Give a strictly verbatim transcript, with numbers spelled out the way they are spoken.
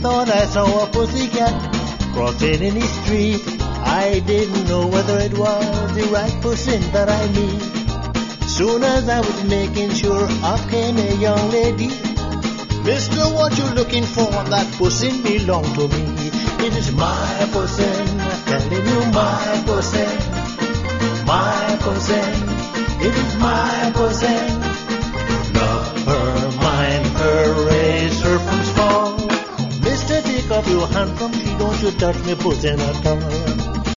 thought I saw a pussycat crossing in the street. I didn't know whether it was the right person that I meet. Soon as I was making sure, up came a young lady. Mister, what you looking for? That pussy belong to me. It is my pussy, telling you my pussy, my pussy. It is my pussy. Love her, mind her, raise her from small. Mister, take off your hand from me, don't you touch me pussy at all.